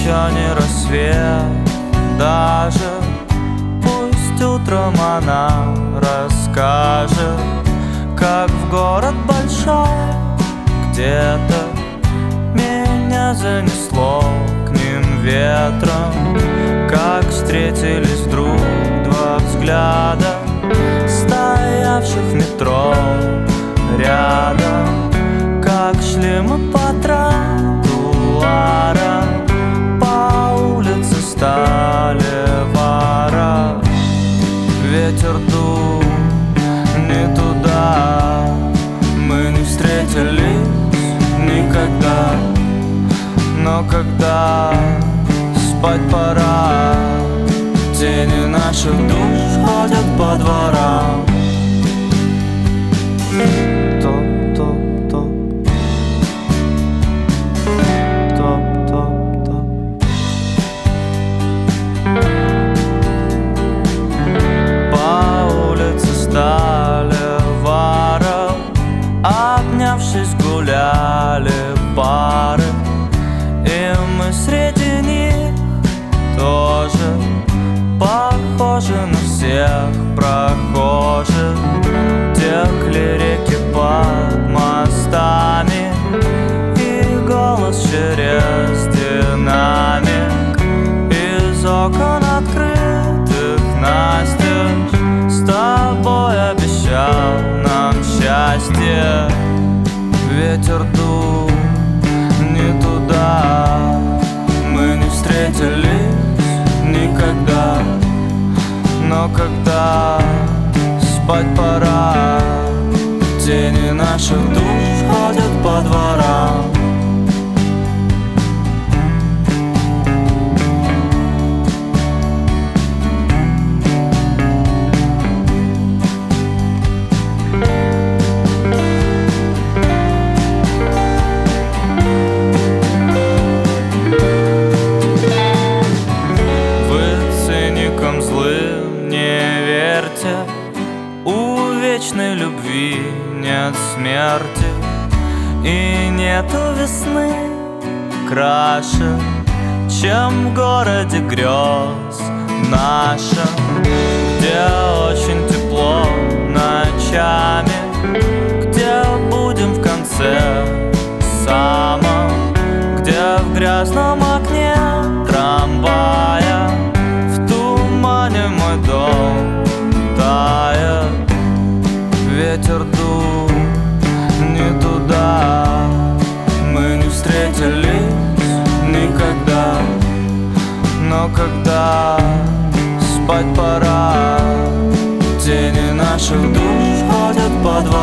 еще не рассвет, даже пусть утром она расскажет, как в город большой где-то меня занесло к ним ветром, как встретились вдруг два взгляда, стоявших в метро рядом, как шли мы по тротуарам, по улице Сталевара. Ветер дул не туда, мы не встретились никогда, но когда спать пора, тени наших душ ходят по дворам. Топ-топ-топ, топ-топ-топ. По улице Сталевара, обнявшись, гуляли пары, и мы среди них тоже похожи на всех прохожих. Текли реки под мостами, и голос через динамик из окон открытых настежь с тобой обещал нам счастье. Ветер дул не туда, мы не встретились никогда, но когда спать пора, тени наших душ ходят по дворам. Злым не верьте, у вечной любви нет смерти, и нету весны краше, чем в городе грез нашем, где очень тепло ночами, где будем в конце самом, где в грязном окне трамвая мой дом тает. Ветер дул не туда, мы не встретились никогда, но когда спать пора, тени наших душ ходят по дворам.